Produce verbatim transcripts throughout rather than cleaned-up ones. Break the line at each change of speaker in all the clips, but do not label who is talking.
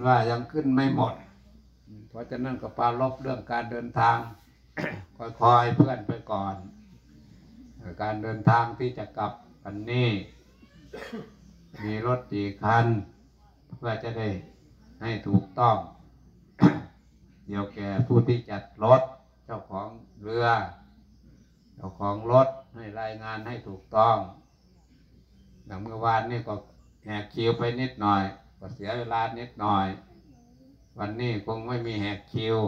ว่ายังขึ้นไม่หมดเพราะฉะนั้นก็ปรารภเรื่องการเดินทาง ค่อยๆเพื่อนไปก่อนการเดินทางที่จะกลับวันนี้ มีรถกี่คันเพื่อจะได้ให้ถูกต้อง เดี๋ยวแก่ผู้ที่จัดรถเจ้าของเรือเจ้าของรถให้รายงานให้ถูกต้องอย่างเมื่อวานนี่ก็แหกคิวไปนิดหน่อยก็เสียเวลานิดหน่อยวันนี้คงไม่มีแหกคิว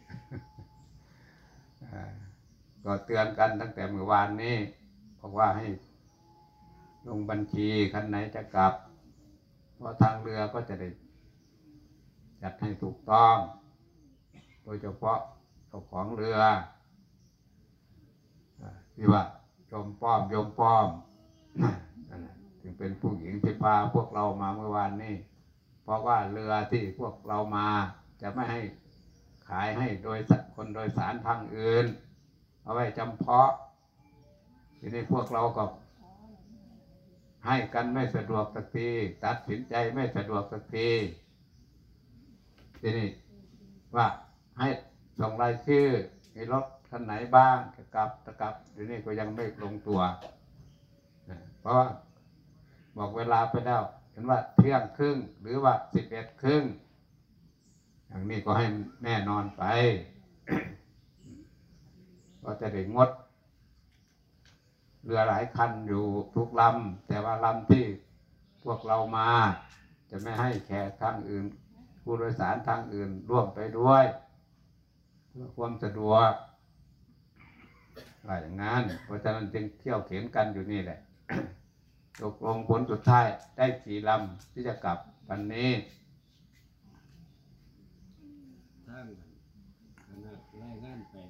ก็เตือนกันตั้งแต่เมื่อวานนี้บอกว่าให้ลงบัญชีคันไหนจะกลับเพราะทางเรือก็จะได้จัดให้ถูกต้องโดยเฉพาะเจ้าของเรือที่ว่าโยมป้อมโยมป้อมถึงเป็นผู้หญิงที่พาพวกเรามาเมื่อวานนี้เพราะว่าเรือที่พวกเรามาจะไม่ให้ขายให้โดยคนโดยสารทางอื่นเอาไว้จำเพาะทีนี้พวกเราก็ให้กันไม่สะดวกสักทีตัดสินใจไม่สะดวกสักทีทีนี้ว่าให้ส่งรายชื่อให้รถคันไหนบ้างจะกลับจะกลับทีนี้ก็ยังไม่ลงตัวเพราะว่าบอกเวลาไปแล้วเห็นว่าเที่ยงครึ่งหรือว่าสิบเอ็ดครึ่งอย่างนี้ก็ให้แน่นอนไป ก็จะได้งดเรือหลายคันอยู่ทุกลำแต่ว่าลำที่พวกเรามาจะไม่ให้แขกทางอื่นผู้โดยสารทางอื่นร่วมไปด้วยเพื่อความสะดวกอะไรอย่างนั้นเพราะฉะนั้นจึงเที่ยวเข็นกันอยู่นี่แหละ ตกลงผลสุดท้ายได้กี่ลำที่จะกลับวันนี้
ท่านขนาดรายงานไป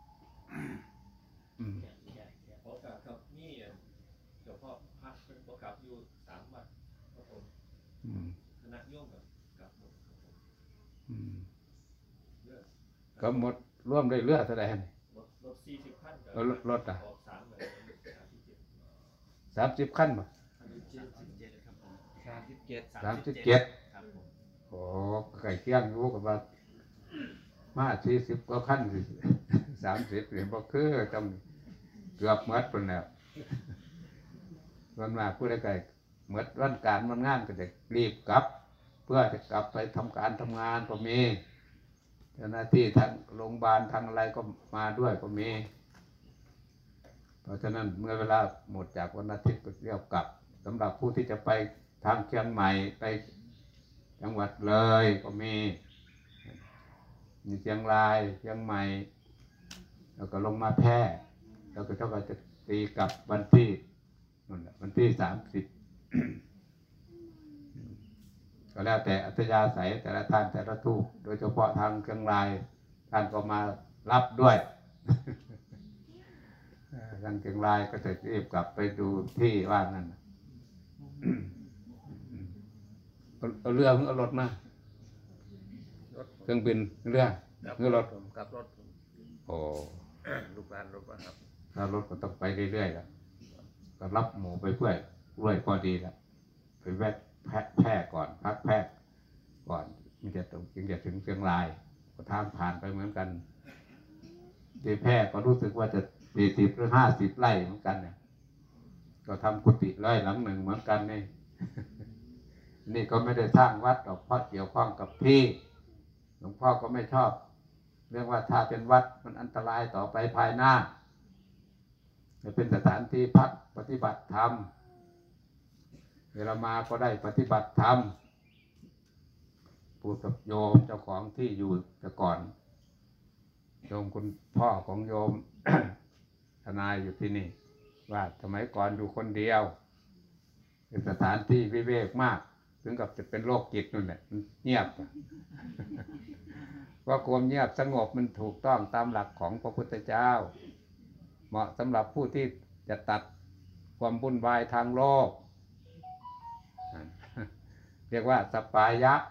โอกาสกับนี่เฉพาะพักเป็นโอกาสอยู่สามวันครับผมคณะโยมกับกับหมดครับผมเลือด
ก็หมดร่วมได้เลือดแสดง
รถสี่สิบขั้น
รถรถอ่ะ
สามเลย
สามสิบขั้นป่ะ
สามสิบเจ็ด
สามสิบเจ็ดโอ้ไก่เคี่ยงรู้กับว่ามาสี่สิบก็ขั้นสิสามสิบหรือบ่คือจำเกือบเมื่อคนแล้ววันมาผู้ใดไก่เมื่อวันการวันงานก็จะรีบกลับเพื่อจะกลับไปทำการทำงานก็มีเจ้าหน้าที่ทางโรงพยาบาลทางอะไรก็มาด้วยก็มีเพราะฉะนั้นเมื่อเวลาหมดจากวันอาทิตย์ก็เรียกกลับสำหรับผู้ที่จะไปทางเชียงใหม่ไปจังหวัดเลยก็มีมีเชียงรายเชียงใหม่แล้วก็ลงมาแพร่แล้วก็เจ้าก็จะตีกลับวันที่นั่นแหละวันที่สามสิบก็แล้วแต่อัธยาศัยแต่ละท่านแต่ละทูตโดยเฉพาะทางเชียงรายท่านก็มารับด้วยทางเชียงรายก็จะรีบกลับไปดูที่ว่านั่นเอาเรือเอารถมาเครื่องบินเรือเรือรถ
กับรถ
โอ้
ลูกหลานรถว่าครับ
ถ้ารถก็ต้องไปเรื่อยๆแล้วก็รับหมูไปเพื่อยรวยพอดีแล้วไปแวะแพะแพร่ก่อนพักแพร่ก่อนมันจะถึงจึงจะถึงเชียงรายก็ทางผ่านไปเหมือนกันที่แพร่ก็รู้สึกว่าจะสี่สิบหรือห้าสิบไร่เหมือนกันเนี่ยก็ทำกุฏิไร่หลังหนึ่งเหมือนกันนี่ นี่ก็ไม่ได้สร้างวัดหรอกเพราะเกี่ยวข้องกับที่หลวงพ่อก็ไม่ชอบเรื่องว่าถ้าเป็นวัดมันอันตรายต่อไปภายหน้าจะเป็นสถานที่พักปฏิบัติธรรมเวลามาก็ได้ปฏิบัติธรรมพูดกับโยมเจ้าของที่อยู่แต่ก่อนโยมคุณพ่อของโยม ทนายอยู่ที่นี่ว่าสมัยก่อนอยู่คนเดียวเป็นสถานที่วิเวกมากถึงกับจะเป็นโรคจิตนั่นแหละเงียบว่าความเงียบสงบมันถูกต้องตามหลักของพระพุทธเจ้าเหมาะสำหรับผู้ที่จะตัดความวุ่นวายทางโลกเรียกว่าสัปปายะ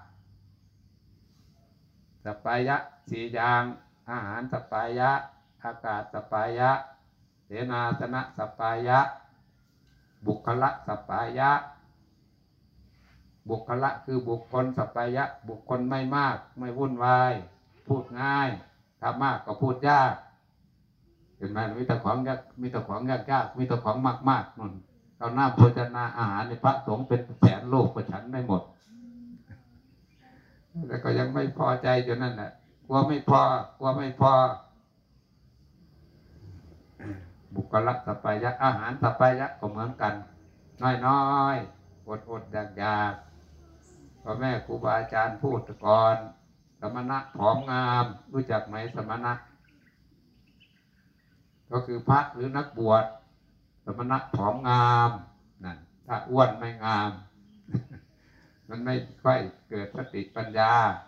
สัปปายะสี่อย่างอาหารสัปปายะอากาศสัปปายะเสนาสนะสัปปายะบุคละสัปปายะบุคละคือบุคคลสัปปายะบุคคลไม่มากไม่วุ่นวายพูดง่ายถ้ามากก็พูดยากเห็นไหมมีแต่ของยากมีแต่ของยากยากมีแต่ของมากมากนั่นเอาหน้าโภชนาอาหารในพระสงฆ์เป็นแสนโลกก็ฉันไม่หมดแต่ก็ยังไม่พอใจอยู่นั่นแหละกลัวไม่พอกลัวไม่พอบุคละสัปปายะอาหารสัปปายะก็เหมือนกันน้อยๆอดอดอยากอยากพ่อแม่ครูบาอาจารย์พูดก่อนสมณะผอมงามรู้จักไหมสมณะก็คือพระหรือนักบวชสมณะผอมงามนั่นถ้าอ้วนไม่งาม มันไม่ค่อยเกิดสติปัญญา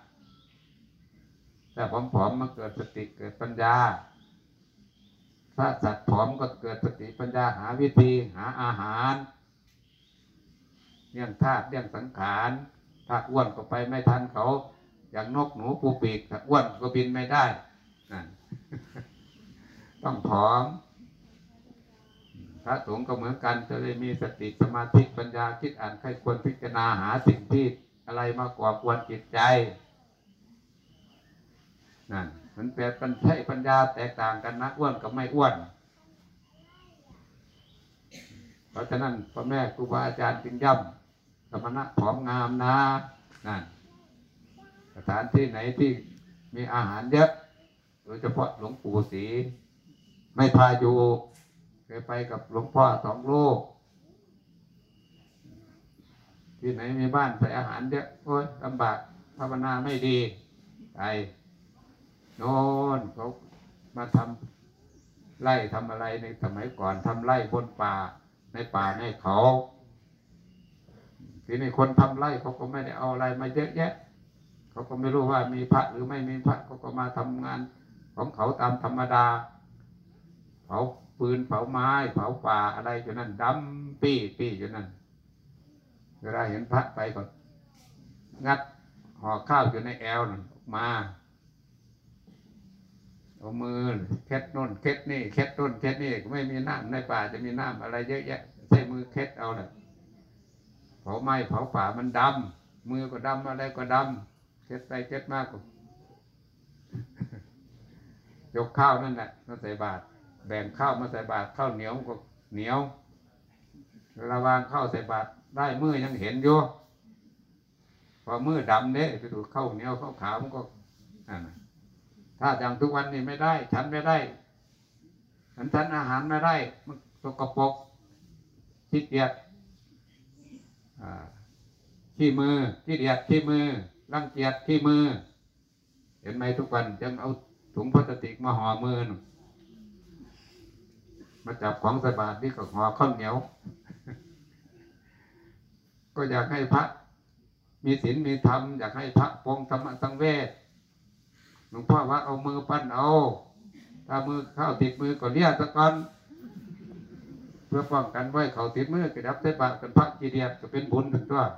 ถ้าผอมๆมันเกิดสติเกิดปัญญาถ้าสัตว์ผอมก็เกิดสติปัญญาหาวิธีหาอาหารเลี้ยงธาตุเลี้ยงสังขารถ้าอ้วนก็ไปไม่ทันเขาอย่างนกหนูปูปีกถ้าอ้วนก็บินไม่ได้นั่น ต้องผอมพระสงฆ์ก็เหมือนกันจะได้มีสติสมาธิปัญญาคิดอ่านใครควรพิจารณาหาสิ่งที่อะไรมาก่อควรจิตใจนั่นมันเป็นปัญญาปัญญาแตกต่างกันนะอ้วนกับไม่อ้วนเพราะฉะนั้นพ่อแม่ครูบาอาจารย์จึงย้ำสมณะผอมงามนะนั่นสถานที่ไหนที่มีอาหารเยอะโดยเฉพาะหลวงปู่ศรีไม่พาอยู่เคยไปกับหลวงพ่อสองลูกที่ไหนมีบ้านใส่อาหารเยอะโอ้ยลำบากภาวนาไม่ดีไปโน่นเขามาทำไร่ทำอะไรในสมัยก่อนทำไร่บนป่าในป่าในเขาทีนี้คนทำไร่เขาก็ไม่ได้เอาอะไรมาเยอะแยะเขาก็ไม่รู้ว่ามีพระหรือไม่มีพระเขาก็มาทำงานของเขาตามธรรมดาเผาปืนเผาไม้เผาป่าอะไรอยู่นั่นดำปี้ปี้อยู่นั่นเวลาเห็นพระไปก็งัดห่อข้าวอยู่ในแอวนั่นออกมาเอามือเค็ดน่นเค็ดนี่เค็ดน่นเค็ดนี่ไม่มีน้ำในป่าจะมีน้ำอะไรเยอะแยะใช้มือเค็ดเอาแหละเผาไม้เผาป่ามันดำมือก็ดำอะไรก็ดำเค็ดไปเค็ดมากก็ ยกข้าวนั่นแหละมาใส่บาตรแบ่งข้าวมาใส่บาตรข้าวเหนียวก็เหนียวเวลาวางข้าวใส่บาตรได้มือยังเห็นอยู่พอมือดำเนี่ยไปดูข้าวเหนียวข้าวขาวมันก็ถ้าอย่างทุกวันนี้ไม่ได้ฉันไม่ได้ฉันฉันอาหารไม่ได้มันสกปรกขี้เกียจขี้มือขี้เดียดขี้มือรังเกียจขี้มือเห็นไหมทุกวันยังเอาถุงพลาสติกมาห่อมือมาจับของใส่บาตรนี่ก็ห่อข้าวเหนียว ก็อยากให้พระมีศีลมีธรรมอยากให้พระปรงธรรมะสังเวชหลวงพ่อว่าเอามือปั้นเอาถ้ามือเข้าติดมือก็เลี้ยสักก่อนเพื่อป้องกันไว้เขาติดมือกระดับใส่บาตรกันพระกีเดียดก็เป็นบุญถึงตัว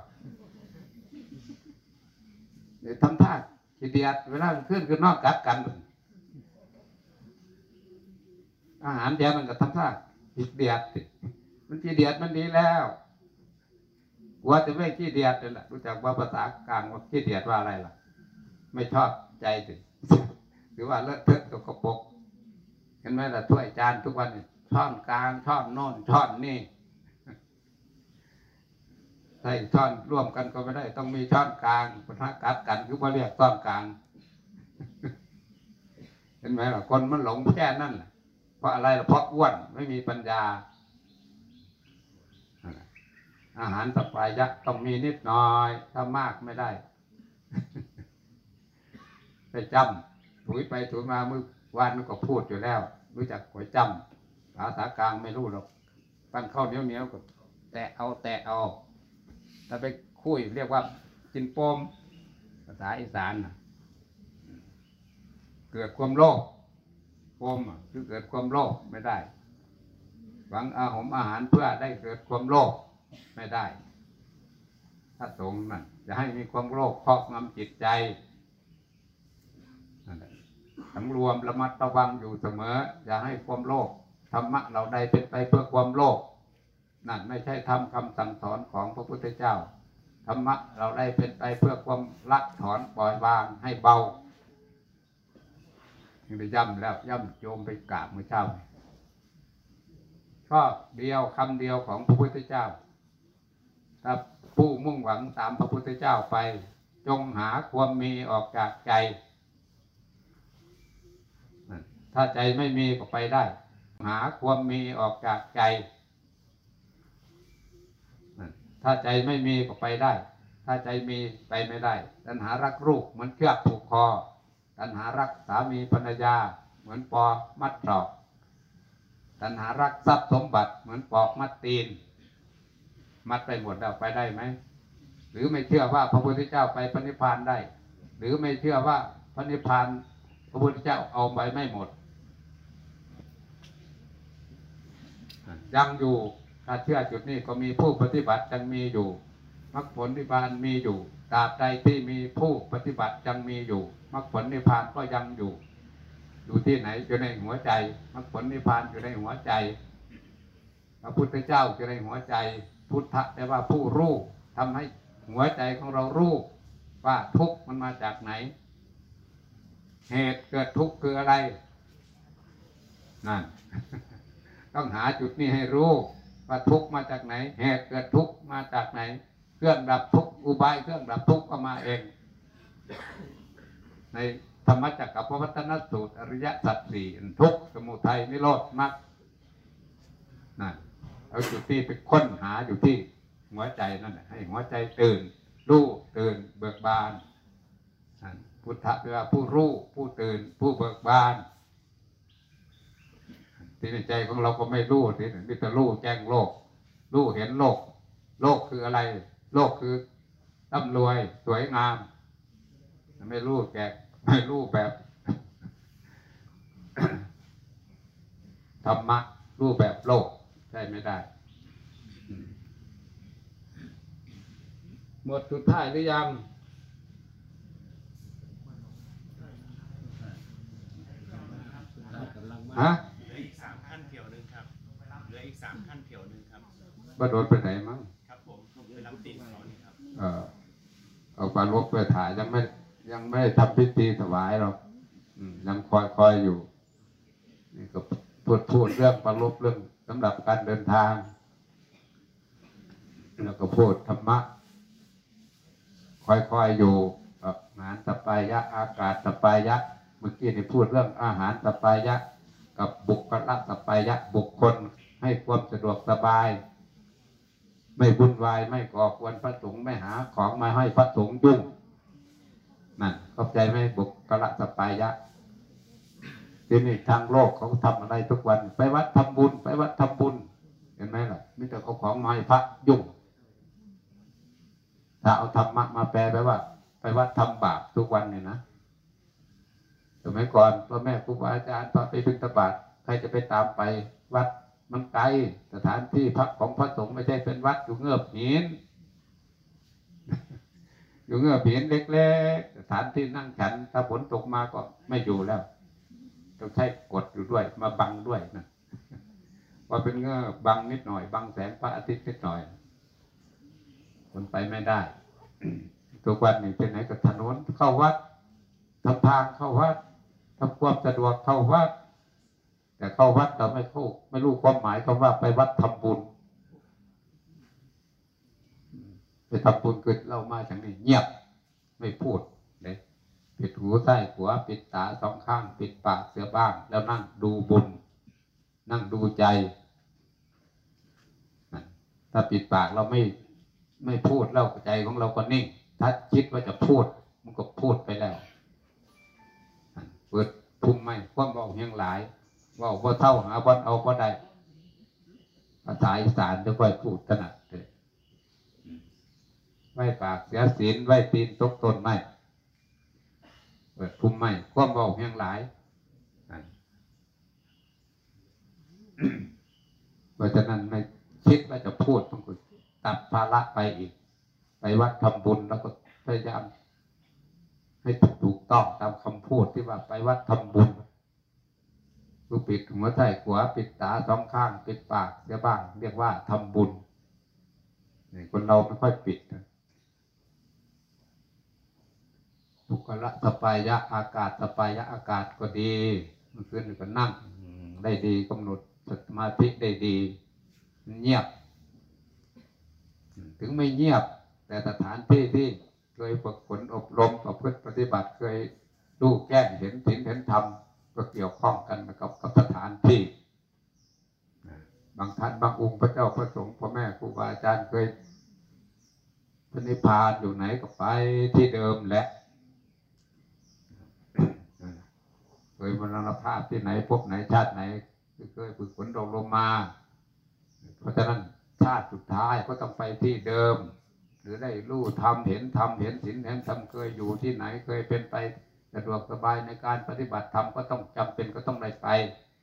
เดี๋ยวทำท่ากีเดียดเวลาขึ้นคือนอกกัดกันอาหารเดียวมันก็ทำท่ากีเดียดมันกีเดียดมันดีแล้วว่าจะไม่ขี้เดียดเลยล่ะรู้จักว่าภาษากลางว่าขี้เดียดว่าอะไรล่ะไม่ชอบใจถึงหรือว่าเลอะเทอะตกกระปกเห็นไหมล่ะถ้วยจานทุกวันช้อนกลางช้อนโน่นช้อนนี่ใส่ช้อนร่วมกันก็ไม่ได้ต้องมีช้อนกลางปะทะกัดกันคือว่าเรียกช้อนกลางเห็นไหมล่ะคนมันหลงแค่นั่นเพราะอะไรล่ะเพราะอ้วนไม่มีปัญญาอาหารสัปปายะต้องมีนิดหน่อยถ้ามากไม่ได้ไปจำถุยไปถุยมาเมื่อวานก็พูดอยู่แล้วรู้จักหวยจำภาษากลางไม่รู้หรอกปั้นข้าวเหนียวเหนียวก็แตะเอาแตะเอาถ้าไปคุยเรียกว่ากินโปมภาษาอีสานเกิดความโลภโปมคือเกิดความโลภไม่ได้หวังอาหารอาหารเพื่อได้เกิดความโลภไม่ได้ถ้าสงฆ์นั่นจะให้มีความโลภครอบงำจิตใจสำรวมระมัดระวังอยู่เสมออย่าให้ความโลภธรรมะเราใดเป็นไปเพื่อความโลภนั่นไม่ใช่ทำคำสั่งสอนของพระพุทธเจ้าธธรรมะเราได้เป็นไปเพื่อความละถอนปล่อยวางให้เบาที่ไปย่ำแล้วย่ำโยมไปกราบเมื่อเช้าข้อเดียวคำเดียวของพระพุทธเจ้าถ้าผู้มุ่งหวังตามพระพุทธเจ้าไปจงหาความมีออกจากใจถ้าใจไม่มีก็ไปได้หาความมีออกจากใจถ้าใจไม่มีก็ไปได้ถ้าใจมีไปไม่ได้ตัณหารักรูปเหมือนเชือกผูกคอตัณหารักสามีภรรยาเหมือนปอมัดศอกตัณหารักทรัพย์สมบัติเหมือนปอกมัดตีนมัดไปหมดแล้วไปได้ไหมหรือไม่เชื่อว่าพระพุทธเจ้าไปพระนิพพานได้หรือไม่เชื่อว่าพระนิพพานพระพุทธเจ้าเอาไปไม่หมดยังอยู่ถ้าเชื่อจุดนี้ก็มีผู้ปฏิบัติยังมีอยู่มรรคผลนิพพานมีอยู่ตราบใดที่มีผู้ปฏิบัติยังมีอยู่มรรคผลนิพพานก็ยังอยู่อยู่ที่ไหนอยู่ในหัวใจมรรคผลนิพพานอยู่ในหัวใจพระพุทธเจ้าอยู่ในหัวใจพุทธะแปลว่าผู้รู้ทำให้หัวใจของเรารู้ว่าทุกข์มันมาจากไหนเหตุเกิดทุกข์คืออะไรนั่น ต้องหาจุดนี้ให้รู้ว่าทุกข์มาจากไหนเหตุเกิดทุกข์มาจากไหนเครื่องดับทุกข์อุบายเครื่องดับทุกข์ก็มาเองในธรรมจักรพวัตนสูตรอริยสัจสี่ทุกข์สมุทัยนิโรธมรรคนั่นเอาจุดที่ไปค้นหาอยู่ที่หัวใจนั่นให้หัวใจตื่นรู้ตื่นเบิกบานพุทธะแปลว่าผู้รู้ผู้ตื่นผู้เบิกบานที่ในใจของเราก็ไม่รู้ที่นี่แต่รู้แจ้งโลกรู้เห็นโลกโลกคืออะไรโลกคือร่ำรวยสวยงามไม่รู้แก่ไม่รู้แบบ ธรรมะรู้แบบโลกใช่ไม่ได้หมดสุดท้ายหรือยังฮะ
เหลืออีกสามขั้นเที่ยวหนึ่งครับเหลืออีกสามขั้นเที่ยวหนึ่งครับ
บ้านโดนไปไหนมั้ง
ครับผมไปรับตีนเขานี่ครับ
เออเอาปลาลบไปถ่ายยังไม่ยังไม่ทำพิธีถวายหรอกยังคอยคอยอยู่นี่ก็พูดพูดเรื่องปลาลบเรื่องสำหรับการเดินทางแล้วก็พูดธรรมะคอยคอยอยู่อาหารสปายะอากาศสปายะเมื่อกี้นี่พูดเรื่องอาหารสปายะกับบุคละสปายะบุคคลให้ความสะดวกสบายไม่วุ่นวายไม่ก่อกวนพระสงฆ์ไม่หาของมาให้พระสงฆ์ยุ่งนั่นเข้าใจไหมบุคละสปายะทีนี้ทางโลกเขาทำอะไรทุกวันไปวัดทำบุญไปวัดทำบุญเห็นไหมล่ะมิแต่เขาของมาให้พระยุ่งถ้าเอาธรรมะมาแปลไปว่าไปวัดทำบาปทุกวันเนี่ยนะสมัยก่อนพ่อแม่ครูบาอาจารย์ตอนไปบิณฑบาตใครจะไปตามไปวัดมันไกลสถานที่พักของพระสงฆ์ไม่ใช่เป็นวัดอยู่เงือบหิน อยู่เงือบหินเล็กๆสถานที่นั่งฉันถ้าฝนตกมาก็ไม่อยู่แล้วต้องใช้กดอยู่ด้วยมาบังด้วยนะว่าเป็นเงือบบังนิดหน่อยบังแสงพระอาทิตย์นิดหน่อยคนไปไม่ได้ ทุกวันนี้เป็นไหนกับถนนเข้าวัดทำทางเข้าวัดทำความสะดวกเข้าวัดแต่เข้าวัดเราไม่เข้าไม่รู้ความหมายคำว่าไปวัดทำบุญไปทำบุญเกิดเรามาอย่างนี้เงียบไม่พูดเลยปิดหูใส่หัวปิดตาสองข้างปิดปากเสียบ้างแล้วนั่งดูบุญนั่งดูใจถ้าปิดปากเราไม่ไม่พูดแล้วใจของเราก็นิ่งถ้าคิดว่าจะพูดมันก็พูดไปแล้วเปิดพุ่มไม่ความบอกยังหลายว่าว่าเท่าหาวันเอาก็ได้ภาษาอีสานจะค่อยพูดถนัดเลยไว้ปากเสียศีลไว้ตีนตกต้นไม่เปิดพุ่มไม่ความบอกยังหลายเพราะฉะนั้นไม่คิดว่าจะพูดมันก็ตัดภาระไปอีกไปวัดทำบุญแล้วก็พยายามให้ถูกต้องตามคำพูดที่ว่าไปวัดทำบุญกูปิดหัวใจขวาปิดตาสองข้างปิดปากเสียบ้างเรียกว่าทำบุญนี่คนเราไม่ค่อยปิดปุกละสปายะอากาศสปายะอากาศก็ดีมันขึ้นก็นั่งได้ดีกำหนดสมาธิได้ดีเงียบถึงไม่เงียบแต่สถานที่ที่เคยฝึกฝนอบรมประพฤติปฏิบัติเคยรู้แก้เห็นศีลเห็นธรรมก็เกี่ยวข้องกันกับกับสถานที่บางท่านบางองค์พระเจ้าพระสงฆ์พ่อแม่ครูบาอาจารย์เคยพระนิพพานอยู่ไหนก็ไปที่เดิมแหละเคยมรณภาพที่ไหนพบไหนชาติไหนเคยฝึกฝนอบรมมาเพราะฉะนั้นชาติสุดท้ายก็ต้องไปที่เดิมหรือได้รู้ธรรมเห็นธรรมเห็นศีลเห็นธรรมเคยอยู่ที่ไหนเคยเป็นไปสะดวกสบายในการปฏิบัติธรรมก็ต้องจำเป็นก็ต้องได้ไป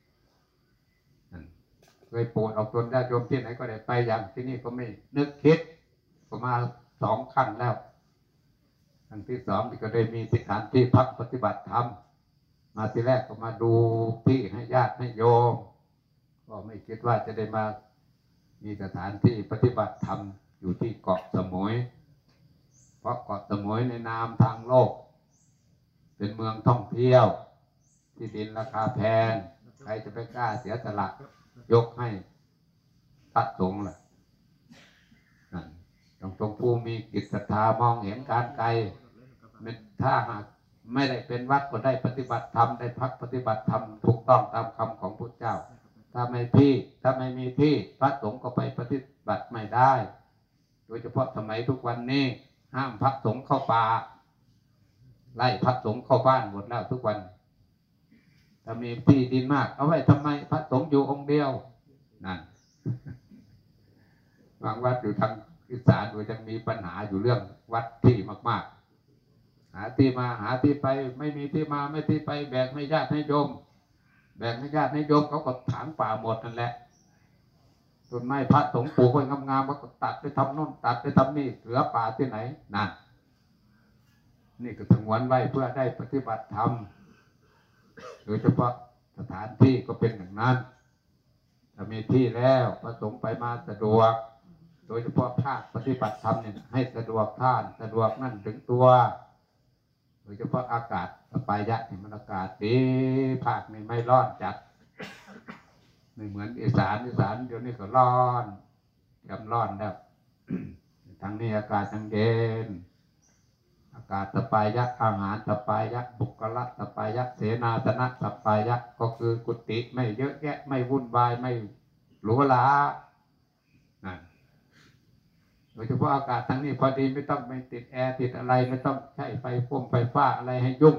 เคยโปรดออกตนญาติโยมที่ไหนก็ได้ไปอย่างที่นี่ก็ไม่นึกคิดก็มาสองครั้งแล้วครั้งที่สองที่ก็ได้มีสถานที่พักปฏิบัติธรรมมาทีแรกก็มาดูที่ให้ญาติให้โยมก็ไม่คิดว่าจะได้มามีสถานที่ปฏิบัติธรรมอยู่ที่เกาะสมุยเพราะเกาะสมุยในนามทางโลกเป็นเมืองท่องเที่ยวที่ดินราคาแพงใครจะไปกล้าเสียสละยกให้พระสงฆ์ล่ะต้องตรงผู้มีจิตศรัทธามองเห็นการไกลถ้าหากไม่ได้เป็นวัดก็ได้ปฏิบัติธรรมได้พักปฏิบัติธรรมถูกต้องตามคำของพระเจ้าถ้าไม่ที่ถ้าไม่มีที่พระสงฆ์ก็ไปปฏิบัติไม่ได้โดยเฉพาะสมัยทุกวันนี้ห้ามพระสงฆ์เข้าป่าไล่พระสงฆ์เข้าบ้านหมดแล้วทุกวันถ้ามีที่ดินมากเอาไว้ทำไมพระสงฆ์อยู่องค์เดียวนั่นบางวัดอยู่ทางอีสานโดยจะมีปัญหาอยู่เรื่องวัดที่มากๆหาที่มาหาที่ไปไม่มีที่มาไม่ที่ไปแบ่งให้ญาติให้โยมแบ่งให้ญาติให้โยมเขาก็ถางป่าหมดนั่นแหละต้นไม้พระสงฆ์ปลูกไว้งามๆก็ตัดไปทำโน่นตัดไปทำนี่เหลือป่าที่ไหนนั่นนี่ก็สงวนไว้เพื่อได้ปฏิบัติธรรมโดยเฉพาะสถานที่ก็เป็นอย่างนั้นถ้ามีที่แล้วพระสงฆ์ไปมาสะดวกโดยเฉพาะภาคปฏิบัติธรรมเนี่ยให้สะดวกท่านสะดวกนั่นถึงตัวโดยเฉพาะอากาศสบายยะนี่มันอากาศดีภาคนี่ไม่ร้อนจัดไม่เหมือนอีสานอีสานเดี๋ยวนี้ก็ร้อนยำร้อนแล้ว ทางนี้อากาศทางเย็นอากาศสบายยะอาหารสบายยะบุคละสบายยะเสนาสนะสบายยะก็คือกุฏิไม่เยอะแยะไม่วุ่นวายไม่หรูหราโดยเฉพาะอากาศทางนี้พอดีไม่ต้องไปติดแอร์ติดอะไรไม่ต้องใช้ไฟฟ้งไฟฟ้าอะไรให้ยุ่ง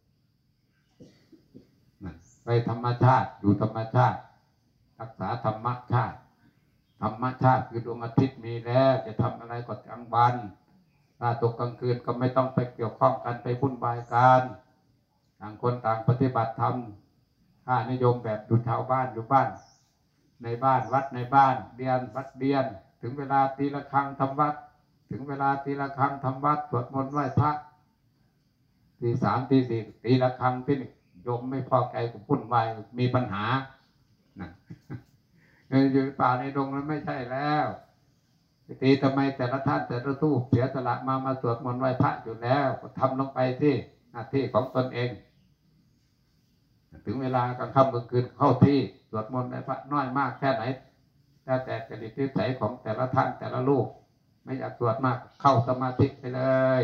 ไปธรรมชาติอยู่ธรรมชาติรักษาธรรมชาติธรรมชาติคือดวงอาทิตย์มีแล้วจะทำอะไรก็กลางวันถ้าตกกลางคืนก็ไม่ต้องไปเกี่ยวข้องกันไปวุ่นวายกันต่างคนต่างปฏิบัติธรรมถ้านิยมแบบดูชาวบ้านอยู่บ้านในบ้านวัดในบ้านเรียนวัดเรียนถึงเวลาตีละครั้งทำวัดถึงเวลาตีละครั้งทำวัดสวดมนต์ไหว้พระตีสามตีสี่ตีละครั้งที่โยมไม่พอใจกับพุ่นวายมีปัญหานะอยู่ป่าในดงนั้นไม่ใช่แล้วตีทำไมแต่ละท่านแต่ละทูปเสียสละมามาสวดมนต์ไหว้พระอยู่แล้วก็ทำลงไปที่หน้าที่ของตนเองถึงเวลากลางค่ำกลางคืนเข้าที่สวดมนต์ไหว้พระน้อยมากแค่ไหนแต่แต่จริตนิสัยของแต่ละท่านแต่ละลูกไม่อยากสวดมากเข้าสมาธิไปเลย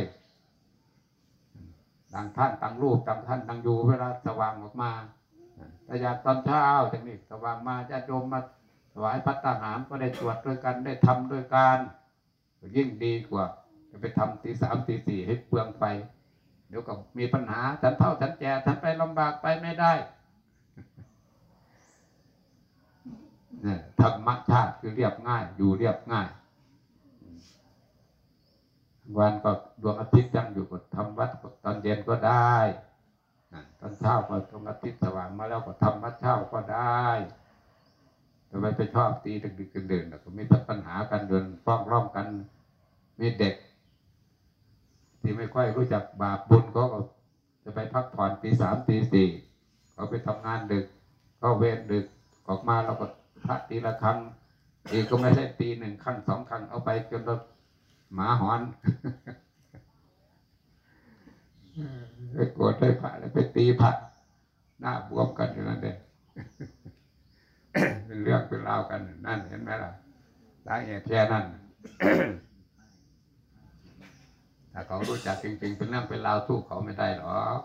ต่างท่านต่างรูปต่างท่านต่างอยู่เวลาสว่างออกมาแต่อยากตอนเช้าจากนี้สว่างมาญาติโยมมาถวายภัตตาหารก็ได้สวดด้วยกันได้ทำด้วยกันยิ่งดีกว่าจะไปทำตีสามตีสี่ให้เปลืองไฟเดี๋ยวก็มีปัญหาฉันเท่าฉันแก่ฉันไปลำบากไปไม่ได้ธรรมชาติคือเรียบง่ายอยู่เรียบง่ายวันก็ดวงอาทิตย์ยังอยู่ก็ทำวัดตอนเย็นก็ได้ตอนเช้าก็ดวงอาทิตย์สว่างมาแล้วก็ทำวัดเช้าก็ได้ทำไมไปชอบตีดึกดึกเดินก็มีปัญหากันเดินฟ้องร้องกันมีเด็กที่ไม่ค่อยรู้จักบาปบุญก็จะไปพักผ่อนตีสามตีสี่เขาไปทำงานดึกก็เวรดึกออกมาเราก็พระตีละครั้งอีกก็ไม่ใช่ตีหนึ่งครั้งสองครั้งเอาไปจนเราหมาหอนไปโกรธได้พระแล้วไปตีพระหน้าบวมกันอยู่นั่นเองเป็นเรื่องเป็นราวกันนั่นเห็นไหมล่ะสาเหตุแค่นั้นถ้าเขารู้จักจริงๆเป็นเรื่องเป็นราวสู้เขาไม่ได้หรอก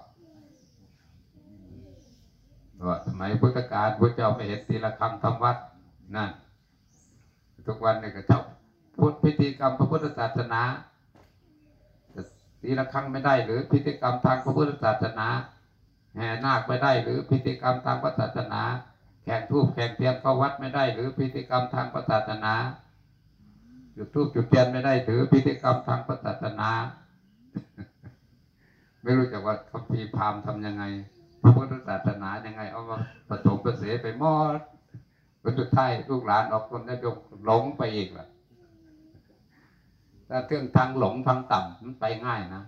ว่าสมัยพุทธกาลพระเจ้าไม่เห็นตีละครั้งทำวัดนั่นทุกวันนี้ก็เจ้าพุทธพิธีกรรมพระพุทธศาสนาตีละครั้งไม่ได้หรือพิธีกรรมทางพระพุทธศาสนาแห่นาคไม่ได้หรือพิธีกรรมทางพระศาสนาแข่งทูบแข่งเทียนเข้าวัดไม่ได้หรือพิธีกรรมทางพระศาสนาจุดทูบจุดเทียนไม่ได้หรือพิธีกรรมทางพระศาสนาไม่รู้จักว่าคัมภีร์พราหมณ์ทำยังไงพระพุทธศาสนายังไงเอามาผสมผสานไปหมดจนสุดท้ายลูกหลานออกคนนิยมหลงไปอีกล่ะถ้าเครื่องทางหลงทางต่ำมันไปง่ายนะ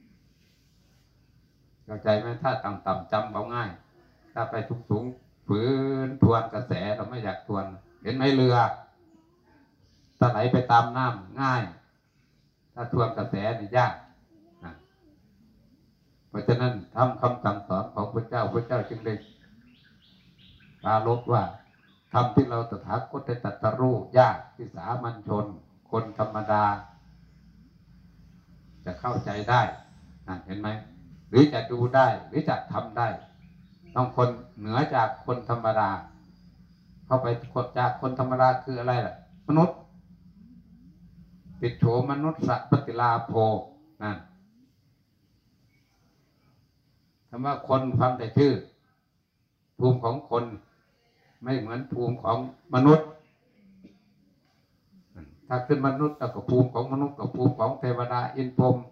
เข้าใจไหมถ้าต่ำๆจำเอาง่ายถ้าไปสูงๆฝืนทวนกระแสเราไม่อยากทวนเห็นไหมเรือถ้าไหลไปตามน้ำง่ายถ้าทวนกระแสนี่ยากนะเพราะฉะนั้นทำคำสั่งสอนของพระเจ้าพระเจ้าจึงได้ปรารภว่าทำที่เราตถาคตได้ตรัสรู้ยากที่สามัญชนคนธรรมดาจะเข้าใจได้นะเห็นไหมหรือจะดูได้หรือจะทำได้ต้องคนเหนือจากคนธรรมดาเข้าไปกดจากคนธรรมดาคืออะไรล่ะมนุษย์ติดโฉมนุษย์สัพปฏิลาโภนั่นคำว่าคนฟังแต่ชื่อภูมิของคนไม่เหมือนภูมิของมนุษย์ถ้าขึ้นมนุษย์กับภูมิของมนุษย์กับภูมิของเทวดาอินพรหม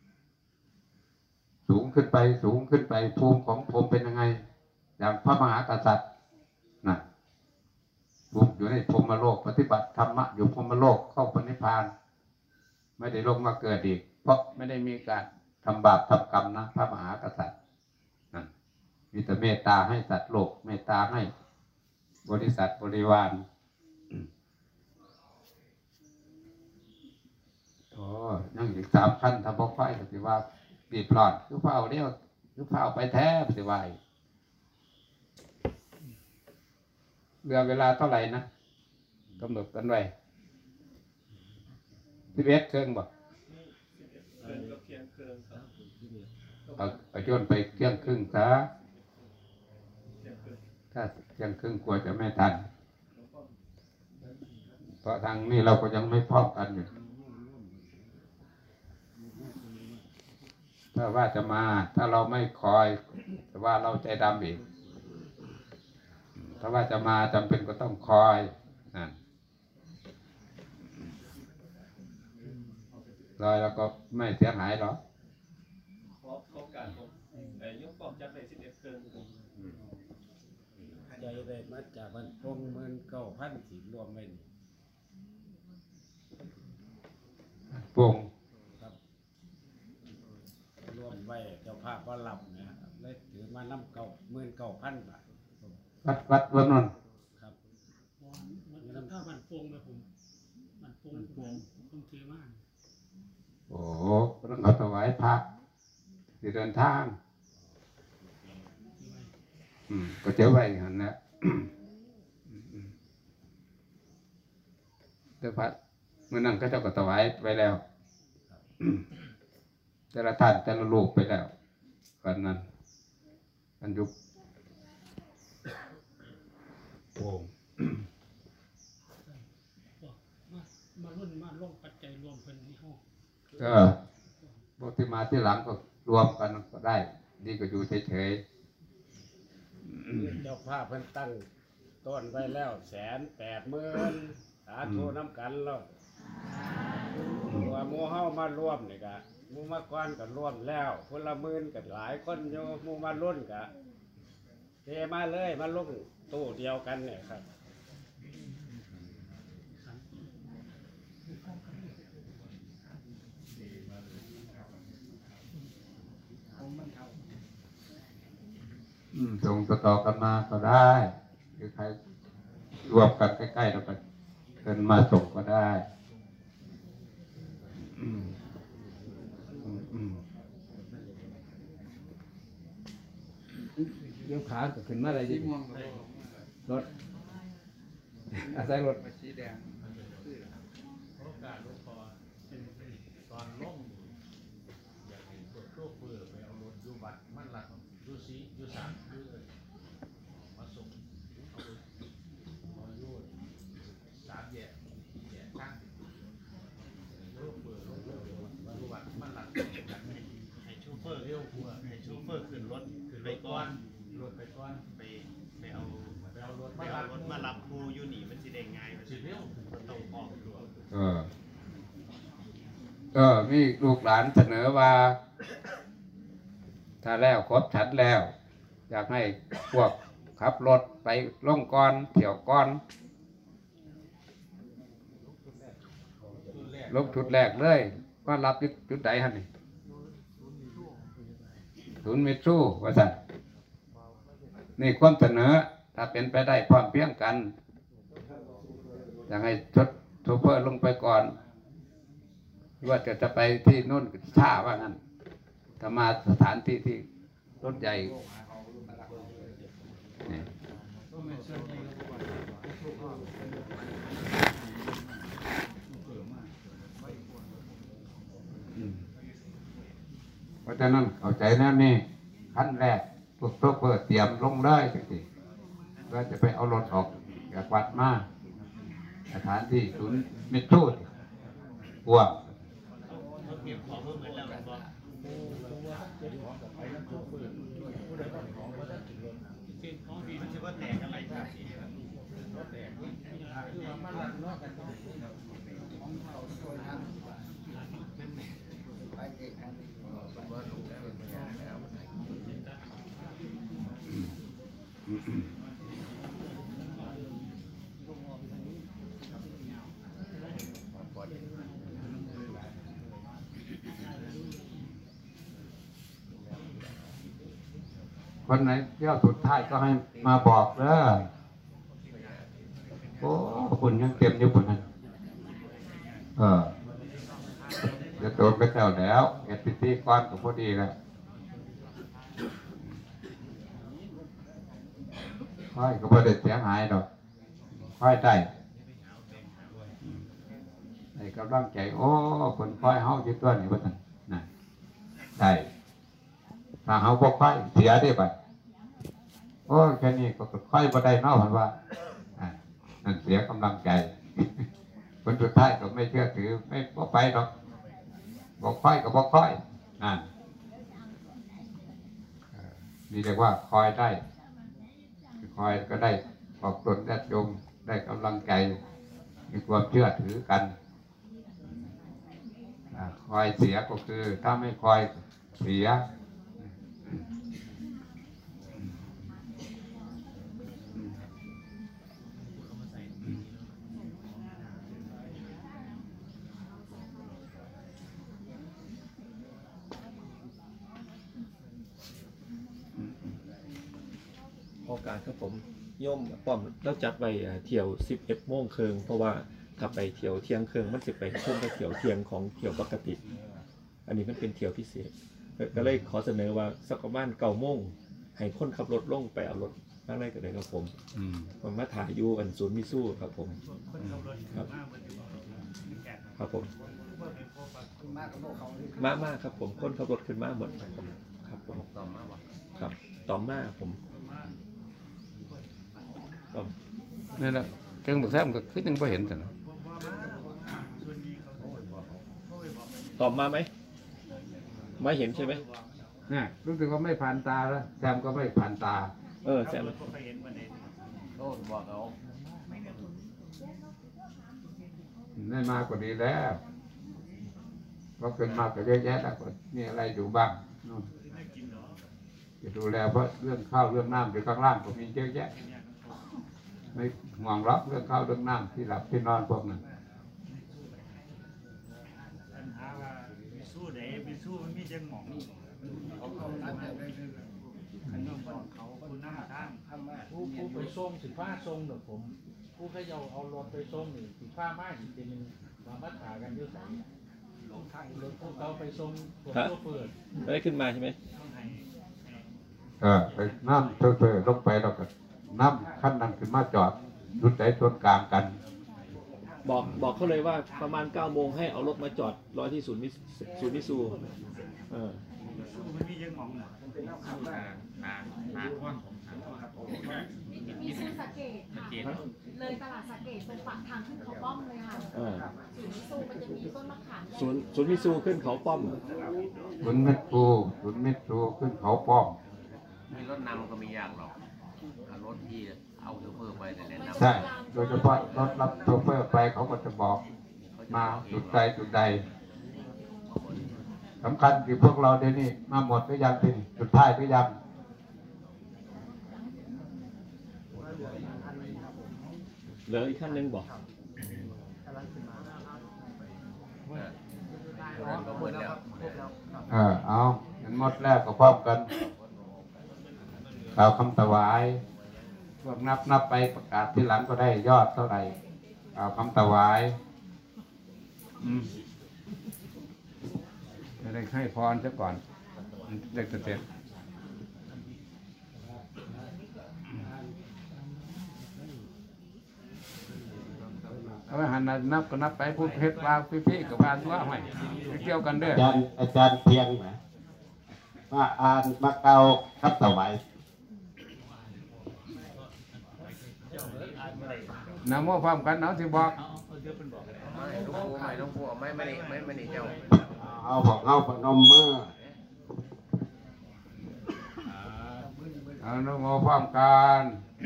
สูงขึ้นไปสูงขึ้นไปภูมิของพรหมเป็นยังไงอย่างพระมหากษัตริย์นะภูมิอยู่ในพรหมโลกปฏิบัติธรรมะอยู่พรหมโลกเข้าปณิพพานไม่ได้ลงมาเกิดอีกเพราะไม่ได้มีการทำบาปทำกรรมนะพระมหากษัตริย์นะมีแต่เมตตาให้สัตว์โลกเมตตาให้บริษัทบริวารโอ้ยังอีกสามขั้นทำบอกไฟปฏิวัติปีปลอดคือเฝ้าเรียวคือเฝ้าไปแท้ปฏิวัติเรือเวลาเท่าไหร่นะกำหนดกันไว้สิบเอ็ดเครื่องบ่เอาเอาจนไปเที่ยงครึ่งซะถ้าเที่ยงครึ่งกลัวจะไม่ทันเพราะทางนี้เราก็ยังไม่พร้อมกันอยู่ถ้าว่าจะมาถ้าเราไม่คอยแต่ว่าเราใจดำอีกถ้าว่าจะมาจำเป็นก็ต้องคอยนั่นรอยแล้วก็ไม่เสียหายหรอก
ขอโอกาสผมแต่ยกปอกจักได้สิบเอ็ดเครื่อง
ใจได้มาจากมันพงเมือนเก้าพันสี่รวมไว้นี่
ปรุง
ครับรวมไว้เจ้าภาพว่าหลับนะเลยถือมาน้ำเก้าหมื่นเก้าพันบาท
วัดวัดวันนั้น
ครับ
มันถ้ามันปรุงไปผมมันปรุงผมผมถือมาก
โอ้ต้องเอาถวายพระที่เดินทางอืมก็เจ้าไว้หันนะเจ้าพระเมื่อนั่งก็เจ้าก็ถวายไปแล้วแต่ละท่านแต่ละลูกไปแล้ววันนั้นวันยุคโอ้
มารุ่นมาลงปัจจัยรวมเพิ่นที่ห้อง
ก็พวกที่มาที่หลังก็รวมกันก็ได้ดีก็อยู่เฉย
ๆเจ้าภาพเพิ่นตั้งต้นไว้แล้วแสนแปดหมื่นสาธุน้ำกันแล้วตัวหมู่เฮามารวมนี่กะหมู่มาก่อนก็รวมแล้วคนละหมื่นก็หลายคนอยู่หมู่มารุ่นกะเทมาเลยมาลงตู้เดียวกันเนี่ยครับ
ส่งต่อๆกันมาก็ได้หรือใครรวมกันใกล้ๆเราก็เดินมาส่งก็ได้อืมอืมอืมเลี้ยวขาก็ขึ้นมาอะไรที่รถอาศัยรถสีแดง
โอกาสลูกพอเป็นตอนล่งอยากเห็นตัวโชเฟอร์ไปเอารถยูบัตรมันหลักยูซียูสามยูเอ็ดมาส่งเอาไปเอายูสามแยกแยกข้างโชเฟอร์ลงรถยูบัตรมันหลักให้โชเฟอร์เร็วกว่าให้โชเฟอร์ขึ้นรถขึ้นไปก่อนรถไปก่อนไปไปเอาไปเอารถ
ไปเอารถมารับครูอยู่นี่มันสิได้ง่ายมัน
สิเร็ว
มันต้องออกตัว
เออก็มีลูกหลานเสนอว่า ถ้าแล้วครบฉันแล้ว อยากให้พวกขับรถไปล่องก้อนเที่ยวก้อนลงจุดแรกเลยว่ารับจุดจุดใดฮะนี่ศูนย์มิตรสู้ว่าสั่นนี่ความเสนอถ้าเป็นไปได้พร้อมเพรียงกันอยากให้ชดโชเฟอร์ลงไปก่อนว่าจะจะไปที่นู่นท่าว่างั้นถ้ามาสถานที่ที่รถใหญ่นี่อืมเพราะฉะนั้นเข้าใจนะนี่ขั้นแรกพวกโชเฟอร์เตรียมลงเลยจริงๆก็จะไปเอารถออกจากวัดมาสถานที่ศูนย์มิตรทูตกวาง
เก็บของเพิ่มเหมือนแล้วมันบอก
เป็นของดี
มันจะว่าแตกอะไรครับสิ
คนไหนเที่ยวสุดท้ายก็ให้มาบอกเด้อโอ้คุณยังเต็มอยู่คุณนะเออจะโดนไปแล้วแล้วเอสพีทีก้อนกับพอดีแล้วค่อยก็ไม่ได้เสียหายหรอกค่อยได้ในกำลังใจโอ้คนค่อยเฮาจิตตัวนี่ว่าท่านนะได้ถ้าเฮาบ่ค่อยเสียได้บัดโอ้แค่นี้ก็ค่อยบ่ได้เนาะเพิ่นว่าอ่านั่นเสียกำลังใจ คนสุดท้ายก็ไม่เชื่อถือไม่บ่ไปหรอกบ่ค่อยก็บ่ค่อยนั่นนี่เรียกว่าคอยได้คอยก็ได้ออกตนญาติโยมได้กำลังใจมีความเชื่อถือกันคอยเสียก็คือถ้าไม่คอยเสีย
โอกาสครับผมโยมป้อมเราจัดไว้อ่าเที่ยวสิบเอ็ดโมงครึ่งเพราะว่าถ้าไปเที่ยวเที่ยงครึ่งมันสิไปชุ่มกับเที่ยวเที่ยงของเที่ยวปกติ อันนี้มันเป็นเที่ยวพิเศษก็เลยขอเสนอว่าสักประมาณเก้าโมงให้คนขับรถลงไปเอารถนั่งได้ก็ได้ครับผมผมมาถ่ายอยู่อันศูนย์มิสู้ครับผมครับครับผมมากมากครับผมคนขับรถขึ้นมาหมดครับผมครับผมต่อมาครับต่อมาผม
นี่แหละเครื่องมือแท้มันก็คือยังไม่เห็นแต่เนาะ
ตอบมาไหมไม่เห็นใช่ไหม
นี่รู้สึกว่าไม่ผ่านตาแล้วแซมก็ไม่ผ่านตา
เออแซม
ไม่มากกว่านี้แล้วเพราะเป็นมากกว่าเยอะแยะแล้วก็มีอะไรอยู่บ้างนู่นจะดูแลเพราะเรื่องข้าวเรื่องน้ำอยู่ข้างล่างก็มีเยอะแยะไม่ห่วงหรอกเรื่องข้าวเรื่องน้ำที่หลับที่นอนพวกนั้น
ปัญหาว่ามีสู้ไหนมีสู้มันมีจังหมองเขาเขาตั้งแต่ได้คือขันยอมบอกเขาคุณน้ำทางผู้ผู้ไปส่งสิผ้าส่งเดี๋ยวผมผู้ขย่าเอารถไปส่งนี่สิผ้าไม้อีกทีนึงมาพัดขากันเยอะใส่ลงทางรถพวกเขาไปส่งตัวเปิด
ได้ขึ้นมาใช่ไหม
เออไปน้ำเธอๆลงไปแล้วก็น้ำขั้นนั้นขึ้นมาจอดจุดไหนจุดกลางกัน
บอกบอกเขาเลยว่าประมาณเก้าโมงให้เอารถมาจอดรอที่ศูนย์มิศูนย์มิซูเออ
มันมียังมองนานานาข้อนของทาง
มีซูสะเกตค่ะเลยตลาดสะเกตตรงปากทางขึ้นเขาป้อมเลยค่ะ
เออ
ศูนย์ซูมันจะมีต้นมะขาม
ศูนย์ศูนย์มิซูขึ้นเขาป้อม
ศูนย์เมตรูศูนย์เมตรูขึ้นเขาป้อม
มีรถนำก็ไม่ยากหรอกเอารถที่เอาโชเฟอร์ไปแต่แนะนำ
ใช่ โดยเฉพาะรถรับโชเฟอร์ไปเขาก็จะบอกมาจุดใดจุดใดสำคัญคือพวกเราเดี๋ยวนี้มาหมดหรือยังทีจุดท้ายหรือยัง
เหลืออีกขั้นหนึ่งบอก
นั้นก็เหมือนแล้ว
เออเอาเห็นหมดแล้วก็พร้อมกันกล่าวคำถวายพวกนับนับไปประกาศที่หลังก็ได้ยอดเท่าไหร่กล่าวคำถวายอืมจะได้ให้พรซะก่อนเด็กเสร็จเอาไปหันนับก็นับไปพูดเพชรวางพี่ๆกับวางว่าไม่เกี่ยวกันเด้อ
อาจารย์อาจารย์เพียงนะว่าอ่านมาเกาครับถวาย
นะโมพร้อมกันเอาสิบอก
ไม่ลูกปูไม่ลูกปูไม่ไม่นี่ไม่ไม่นี่เจ้า
เอาบอกเอาพนมมือ
เอานะโมพร้อมกัน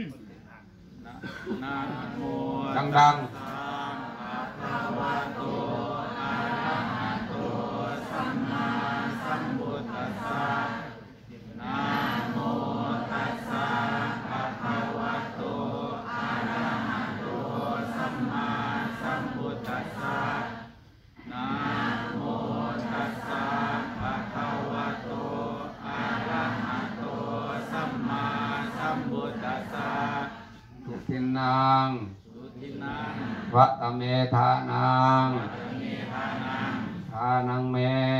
ดังๆ สุทินังวะตะเมธานังทานังเม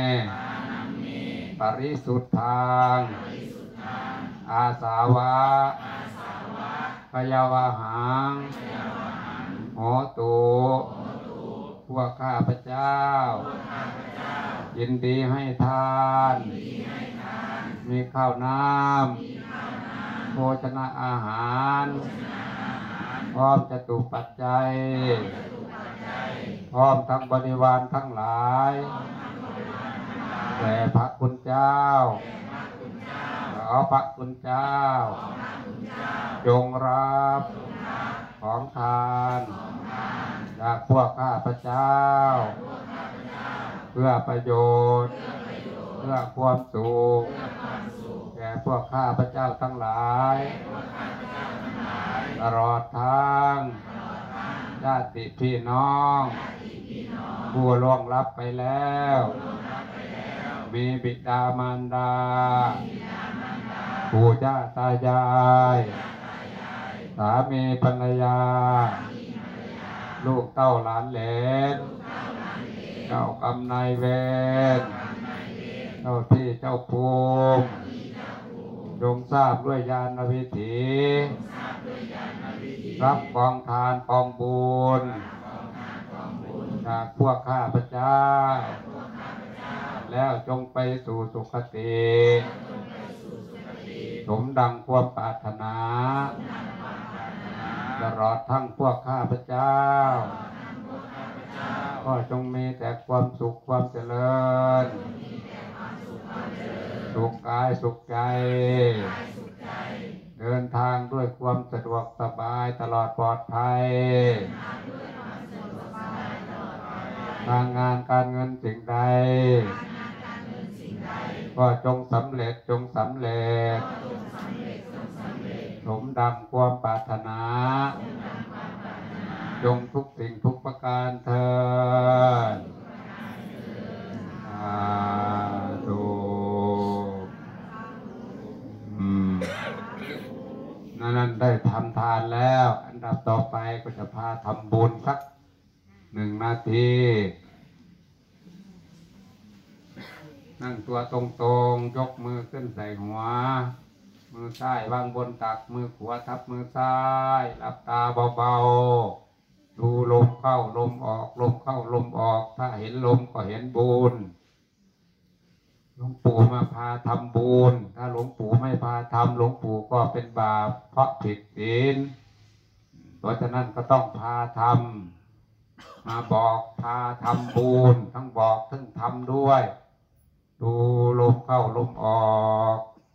ปริสุทธังอาสาวะพยาวะหังโหตุพวกข้าพเจ้า ยินดีให้ทาน มีข้าวน้ำโภชนะอาหารพร้อมจตุปัจจัยพร้อมทั้งบริวารทั้งหลายแด่พระคุณเจ้าขอพระคุณเจ้า จงรับของทานจากพวกข้าพเจ้า เพื่อประโยชน์เพื่อความสุขแก่พวกข้าพเจ้าทั้งหลายตลอดทางญาติพี่น้องผู้ล่วงลับไปแล้วมีบิดามารดาปู่ย่าตายายสามีภรรยาลูกเต้าหลานเหลนเจ้ากรรมนายเวรเจ้าที่เจ้าภูมิจงทราบด้วยญาณวิถีรับกองทานกองบุญจากพวกข้าพเจ้าแล้วจงไปสู่สุคติสมดังความปรารถนาตลอดทั้งพวกข้าพเจ้าก็จงมีแต่ความสุขความเจริญสุขกายสุขใจเดินทางด้วยความสะดวกสบายตลอดปลอดภัยทางงานการเงินสิ่งใดก็จงสำเร็จจงสำเร็จสมดังความปรารถนาจงทุกสิ่งทุกประการเถิดสาธุอืมนั่นได้ทำทานแล้ว อันดับต่อไปก็จะพาทำบุญสักหนึ่งนาที นั่งตัวตรงๆ ยกมือขึ้นใส่หัวมือซ้ายวางบนตักมือขวาทับมือซ้ายหลับตาเบาๆดูลมเข้าลมออกลมเข้าลมออกถ้าเห็นลมก็เห็นบุญหลวงปู่มาพาทำบุญถ้าหลวงปู่ไม่พาทำหลวงปู่ก็เป็นบาปเพราะผิดศีลเพราะฉะนั้นก็ต้องพาทำมาบอกพาทำบุญทั้งบอกทั้งทำด้วยดูลมเข้าลมออก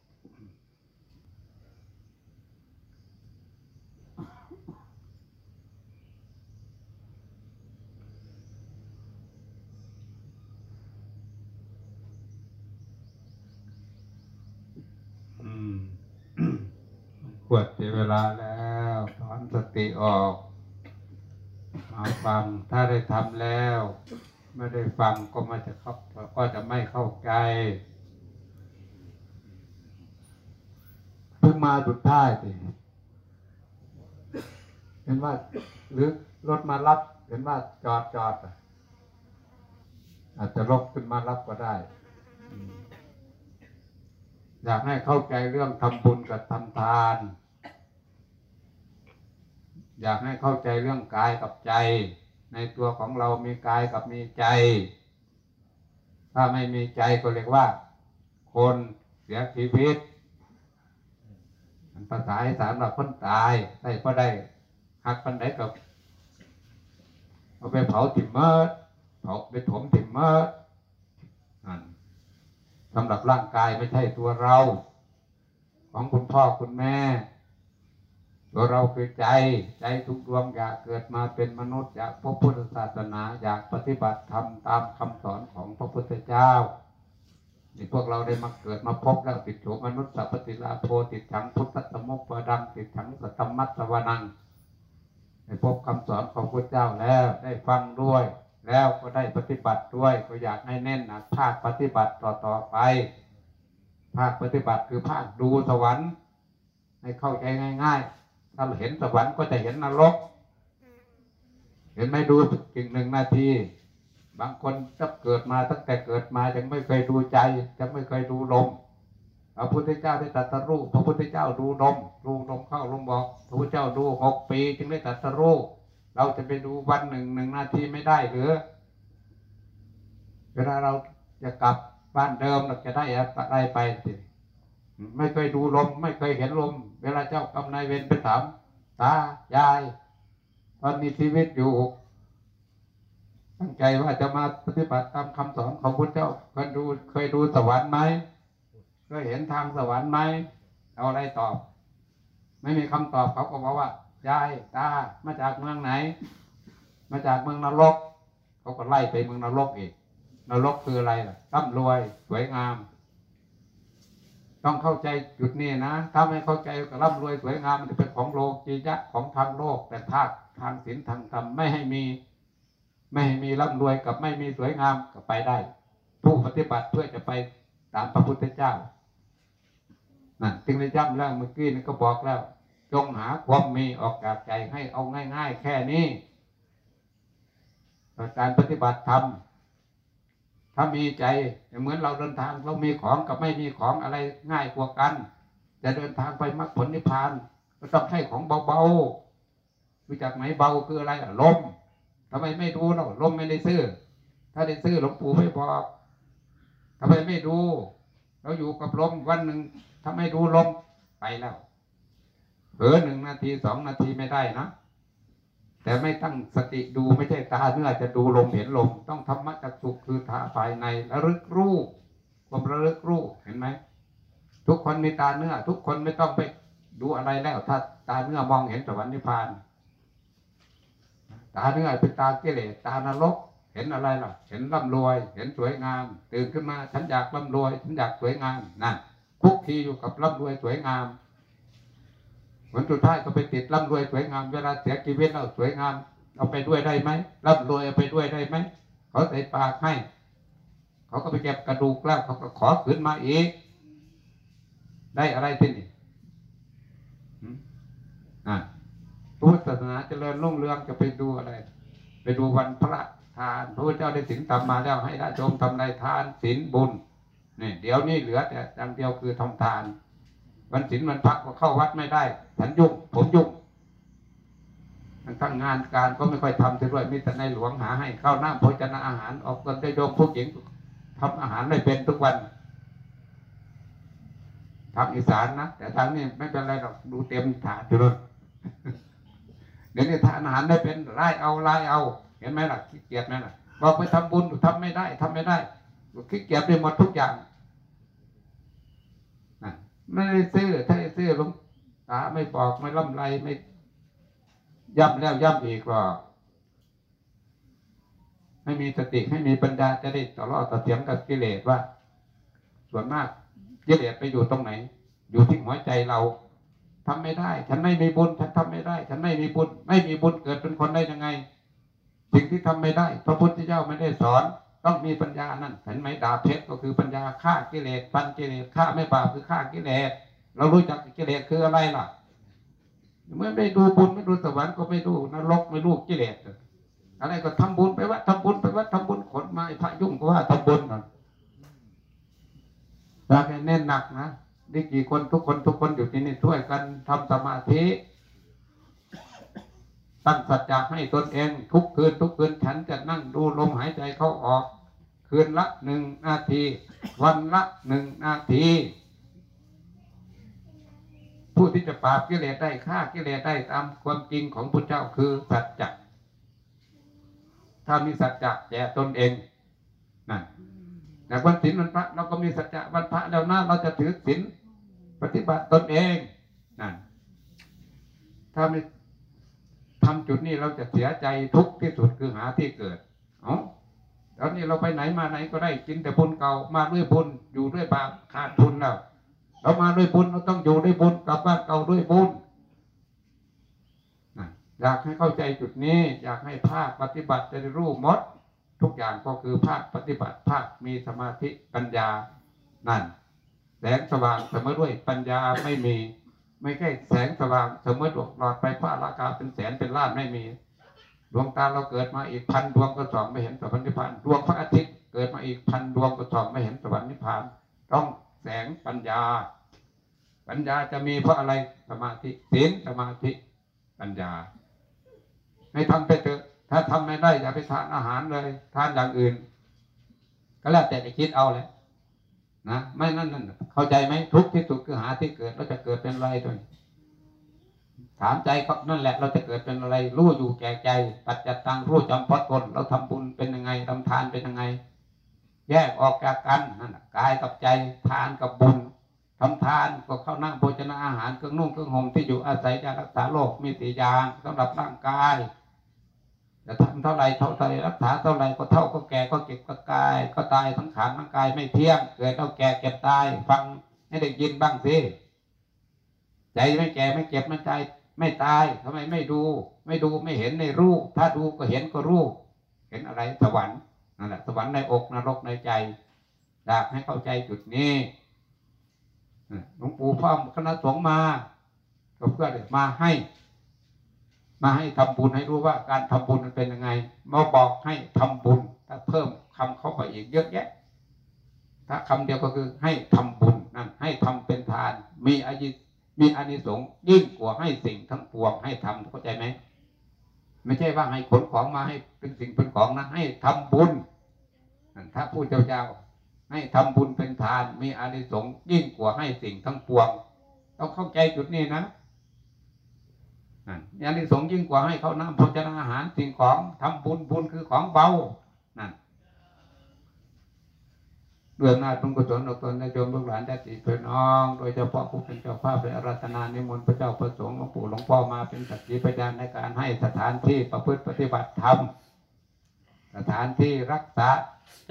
ขวดเสียเวลาแล้วถอนสติออกมาฟังถ้าได้ทำแล้วไม่ได้ฟังก็ไม่จะเข้าก็จะไม่เข้าใจเพิ่งมาสุดท้ายสิเห็นว่าหรือรถมารับเห็นว่าจอดจอดอาจจะลบขึ้นมารับก็ได้อยากให้เข้าใจเรื่องทำบุญกับทำทานอยากให้เข้าใจเรื่องกายกับใจในตัวของเรามีกายกับมีใจถ้าไม่มีใจก็เรียกว่าคนเสียชีวิตภาษาอีสานว่าคนตายได้ก็ได้หักปันไดกับเอาไปเผาถิ่มเมิดเผาไปถมถิ่มเมิดสำหรับร่างกายไม่ใช่ตัวเราของคุณพ่อคุณแม่ตัวเราคือใจใจทุกดวงอยากเกิดมาเป็นมนุษย์อยากพบพุทธศาสนาอยากปฏิบัติธรรมตามคำสอนของพระพุทธเจ้านี่พวกเราได้มาเกิดมาพบแล้วติดโฉมนุษย์สัพพติลาโภติดฉังพุทธสมุปปดังติดฉังสัตตมัตตวนังได้พบคำสอนของพระเจ้าแล้วได้ฟังด้วยแล้วก็ได้ปฏิบัติด้วยก็อยากให้แน่นหนักภาคปฏิบัติต่อต่อไปภาคปฏิบัติคือภาคดูสวรรค์ให้เข้าใจง่ายๆถ้าเห็นสวรรค์ก็จะเห็นนรกเห็นไหมดูสักกิ่งหนึ่งนาทีบางคนจะเกิดมาตั้งแต่เกิดมายังไม่เคยดูใจยังไม่เคยดูลมพระพุทธเจ้าได้ตรัสรู้พระพุทธเจ้าดูลมดูลมเข้าลมออกพระพุทธเจ้าดูหกปีจึงได้ตรัสรู้เราจะไปดูวันหนึ่งหนึ่งนาทีไม่ได้หรือเวลาเราจะกลับบ้านเดิมเราจะได้อะไรไปสิไม่เคยดูลมไม่เคยเห็นลมเวลาเจ้ากรรมนายเวรไปถามตายายตอนมีชีวิตอยู่ตั้งใจว่าจะมาปฏิบัติตามคำสอนของพระเจ้าเคยดูเคยดูสวรรค์ไหมเคยเห็นทางสวรรค์ไหมเอาอะไรตอบไม่มีคำตอบเขาก็บอกว่ายายตามาจากเมืองไหนมาจากเมืองนรกเขาก็ไล่ไปเมืองนรกอีกนรกคืออะไรล่ะร่ำรวยสวยงามต้องเข้าใจจุดนี้นะถ้าไม่เข้าใจก็ร่ำรวยสวยงามมันจะเป็นของโลกียะของทางโลกแต่ภาคทางศีลทางธรรมไม่ให้มีไม่ให้มีร่ำรวยกับไม่มีสวยงามก็ไปได้ผู้ปฏิบัติเพื่อจะไปตามพระพุทธเจ้านั่นจึงได้ย้ำแล้วเมื่อกี้นี่ก็บอกแล้วจงหาความมีออกจากใจให้เอาง่ายๆแค่นี้การปฏิบัติธรรมถ้ามีใจเหมือนเราเดินทางเรามีของกับไม่มีของอะไรง่ายกว่ากันจะเดินทางไปมรรคผลนิพพานก็ต้องให้ของเบาๆรู้จักไหมเบาคืออะไรลมทำไมไม่ดูเราลมไม่ได้ซื้อถ้าได้ซื้อหลวงปู่ไม่บอกทำไมไม่ดูเราอยู่กับลมวันหนึ่งถ้าไม่ดูลมไปแล้วเผลอหนึ่งนาทีสองนาทีไม่ได้นะแต่ไม่ตั้งสติดูไม่ใช่ตาเนื้อจะดูลมเห็นลมต้องธรรมจักษุคือตาภายในระลึกรู้ความระลึกรู้เห็นไหมทุกคนมีตาเนื้อทุกคนไม่ต้องไปดูอะไรแล้วถ้าตาเนื้อมองเห็นสวรรค์นิพพานตาเนื้อเป็นตากิเลสตานรกเห็นอะไรล่ะเห็นร่ำรวยเห็นสวยงามตื่นขึ้นมาฉันอยากร่ำรวยฉันอยากสวยงามนั่นคุกคีอยู่กับร่ำรวยสวยงามผลสุดท้ายก็ไปติดร่ำรวยสวยงามเวลาเสียชีวิตเราสวยงามเอาไปด้วยได้ไหมร่ำรวยเอาไปด้วยได้ไหมเขาใส่ปากให้เขาก็ไปเก็บกระดูกแล้วเขาก็ขอคืนมาอีกได้อะไรที่นี่อ่าพุทธศาสนาเจริญรุ่งเรืองจะไปดูอะไรไปดูวันพระทานพระพุทธเจ้าได้ศีลธรรมมาแล้วให้ญาติโยมทำในทานศีลบุญนี่เดี๋ยวนี้เหลือแต่อย่างเดียวคือทำทานวันศีลวันพระก็เข้าวัดไม่ได้ฉันยุ่งผมยุ่งทั้งงานการก็ไม่ค่อยทำด้วยมีแต่ในหลวงหาให้ข้าวน้ำโภชนาอาหารออกกันจะโยมผู้หญิงทำอาหารไม่เป็นทุกวันทำอีสานนะแต่ทางนี้ไม่เป็นไรหรอกดูเต็มถาดอยู่เลยเดี๋ยวนี้ทานอาหารไม่เป็นไล่เอาไล่เอาเห็นไหมล่ะขี้เกียจไหมล่ะบอกไปทำบุญทำไม่ได้ทำไม่ได้ขี้เกียจไปหมดทุกอย่างไม่ได้ซื้อถ้าได้ซื้อหลวงตาไม่บอกไม่ล่ำไรไม่ย้ำแล้วย้ำอีกหรอกไม่มีสติให้มีปัญญาจะได้ต่อรอดต่อเถียงกับกิเลสว่าส่วนมากกิเลสไปอยู่ตรงไหนอยู่ที่หัวใจเราทำไม่ได้ฉันไม่มีบุญฉันทำไม่ได้ฉันไม่มีบุญไม่มีบุญเกิดเป็นคนได้ยังไงสิ่งที่ทำไม่ได้พระพุทธเจ้าไม่ได้สอนต้องมีปัญญานั่นเห็นไหมดาบเพชรก็คือปัญญาฆ่ากิเลสฟันกิเลสฆ่าไม่บาปคือฆ่ากิเลสเรารู้จักกิเลสคืออะไรล่ะเมื่อไม่ดูบุญไม่ดูสวรรค์ก็ไม่ดูนรกไม่รู้กิเลสอะไรก็ทำบุญไปวัดทำบุญไปวัดทำบุญขนมาพระยุ่งก็ว่าทำบุญนะอยากให้เน้นหนักนะนี่กี่คนทุกคนทุกคนอยู่ที่นี่ช่วยกันทำสมาธิตั้งสัจจะให้ตนเองทุกคืนทุกคืนฉันจะนั่งดูลมหายใจเข้าออกคืนละหนึ่งนาทีวันละหนึ่งนาทีผู้ที่จะปราบกิเลสได้ฆ่ากิเลสได้ตามความจริงของพุทธเจ้าคือสัจจะถ้ามีสัจจะแก่ตนเองนั่นแต่วันศีลวันพระเราก็มีสัจจะวันพระแล้วนะเราจะถือศีลปฏิบัติตนเองนั่นถ้าไม่ทำจุดนี้เราจะเสียใจทุกข์ที่สุดคือหาที่เกิดอ๋อตอนนี้เราไปไหนมาไหนก็ได้กินแต่บุญเก่ามาด้วยบุญอยู่ด้วยบาปขาดทุนแล้วเรามาด้วยบุญเราต้องอยู่ด้วยบุญกลับบ้านเก่าด้วยบุญอยากให้เข้าใจจุดนี้อยากให้ภาคปฏิบัติจะได้รู้หมดทุกอย่างก็คือภาคปฏิบัติภาคมีสมาธิปัญญานั่นแสงสว่างเสมอด้วยปัญญาไม่มีไม่ใช่แสงสว่างเสมอดวงหลอดไฟฟ้าราคาเป็นแสนเป็นล้านไม่มีดวงตาเราเกิดมาอีกพันดวงก็ส่องไม่เห็นสวรรค์นิพพานดวงพระอาทิตย์เกิดมาอีกพันดวงก็ส่องไม่เห็นสวรรค์นิพพานต้องแสงปัญญาปัญญาจะมีเพราะอะไรสมาธิศีลสมาธิปัญญาให้ทำไปเถอะถ้าทำไม่ได้อย่าไปทานอาหารเลยทานอย่างอื่นก็แล้วแต่จะคิดเอาแหละนะไม่นั่นนั่นเข้าใจไหมทุกข์ที่สุดคือหาที่เกิดเราจะเกิดเป็นอะไรด้วยถามใจก็นั่นแหละเราจะเกิดเป็นอะไรรู้อยู่แก่ใจปัจจตังรู้จำเพาะตนเราทำบุญเป็นยังไงทำทานเป็นยังไงแยกออกจากกันนั่นกายกับใจทานกับบุญทำทานก็เข้านั่งโภชนาอาหารเครื่องนุ่งเครื่องห่มที่อยู่อาศัยยารักษาโรคมีสี่อย่างสำหรับร่างกายจะทำเท่าไรเท่าไรรักษาเท่าไรก็เท่าก็แก่ก็เก็บก็กายก็ตายทั้งขานทั้งกายไม่เที่ยงเกิดเอาแก่เก็บตายฟังให้ได้ยินบ้างสิใจไม่แก่ไม่เก็บไม่ตายไม่ตายทำไมไม่ดูไม่ดูไม่เห็นในรูปถ้าดูก็เห็นก็รู้เห็นอะไรสวรรค์นั่นแหละสวรรค์ในอกนรกในใจอยากให้เข้าใจจุดนี้หลวงปู่พ่อคณะสงฆ์มาก็เพื่อมาให้มาให้ทำบุญให้รู้ว่าการทำบุญมันเป็นยังไงมาบอกให้ทำบุญถ้าเพิ่มคำเข้าไปอีกเยอะแยะถ้าคำเดียวก็คือให้ทำบุญนั่นให้ทำเป็นทานมีอายุมีอานิสงส์ยิ่งกว่าให้สิ่งทั้งปวงให้ทำเข้าใจไหมไม่ใช่ว่าให้ขนของมาให้เป็นสิ่งเป็นของนะให้ทำบุญถ้าพูดเจ้าๆให้ทำบุญเป็นทานมีอานิสงส์ยิ่งกว่าให้สิ่งทั้งปวงต้องเข้าใจจุดนี้นะอานิสงส์ยิ่งกว่าให้เขาน้ำโภชนาอาหารสิ่งของทำบุญบุญคือของเบานั่นด้วยอำนาจบุญกุศลของตนได้โยมลูกหลานญาติพี่น้องโดยเฉพาะผู้เป็นเจ้าภาพได้อาราธนานิมนต์พระเจ้าประสงค์หลวงปู่หลวงพ่อมาเป็นสักขีพยานในการให้สถานที่ประพฤติปฏิบัติธรรมสถานที่รักษาใจ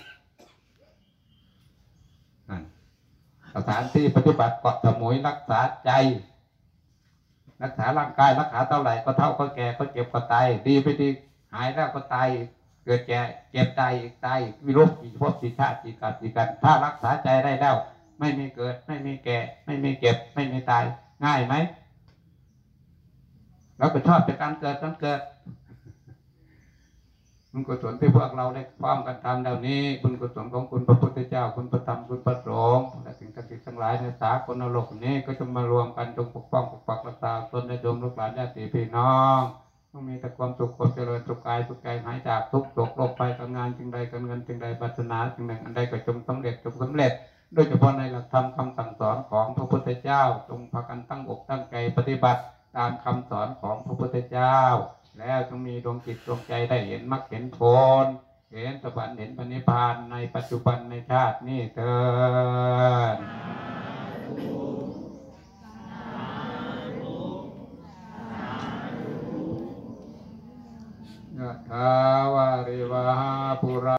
สถานที่ปฏิบัติเกาะสมุยรักษาใจรักษาร่างกายรักษาเท่าไหร่ก็เท่าก็แก่ก็เจ็บก็ตายดีไปดีหายแล้วก็ตายเกิดแก่เจ็บตายอีกตายวิโรจน์ภพสีชาติสีกัดสีกันถ้ารักษาใจได้แล้วไม่มีเกิดไม่มีแก่ไม่มีเก็บไม่มีตายง่ายไหมเราก็ชอบจากการเกิดการเกิดบุญกุศลที่พวกเราได้พร้อมกันทำแล้วนี้บุญกุศลของคุณพระพุทธเจ้าคุณพระธรรมคุณพระสงฆ์และสิ่งศักดิ์สิทธิ์ทั้งหลายในสากลโลกนี้ก็จะมารวมกันจงปกป้องปกปักรักษาตนและโยมลูกหลานญาติพี่น้องต้องมีแต่ความสุขความเจริญสุขกายสุขใจหายจากทุกข์โศกโรคภัยการงานจึงใดการเงินจึงใดปรารถนาจึงหนึ่งอันใดก็จงสำเร็จจงสำเร็จโดยเฉพาะในหลักธรรมคำสั่งสอนของพระพุทธเจ้าจงพากันตั้งอกตั้งใจปฏิบัติตามคำสอนของพระพุทธเจ้าแล้วจงมีดวงจิตดวงใจได้เห็นมรรคเห็นผลเห็นสวรรค์เห็นพระนิพพานในปัจจุบันในชาตินี้เถิดยะถาวาริวหาปุรา